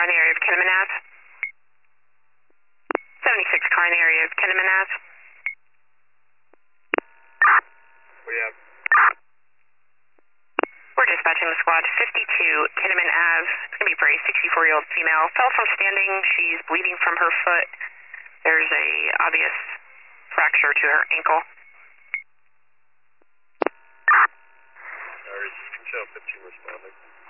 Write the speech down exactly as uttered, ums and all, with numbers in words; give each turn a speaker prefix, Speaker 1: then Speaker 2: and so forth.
Speaker 1: car in the area of Kinnaman Ave. seventy-six car in the area of Kinnaman Ave.
Speaker 2: We have.
Speaker 1: We're dispatching the squad fifty-two Kinnaman Ave. It's going to be for a sixty-four-year-old female. Fell from standing. She's bleeding from her foot. There's a obvious fracture to her ankle.
Speaker 2: Control fifteen responding.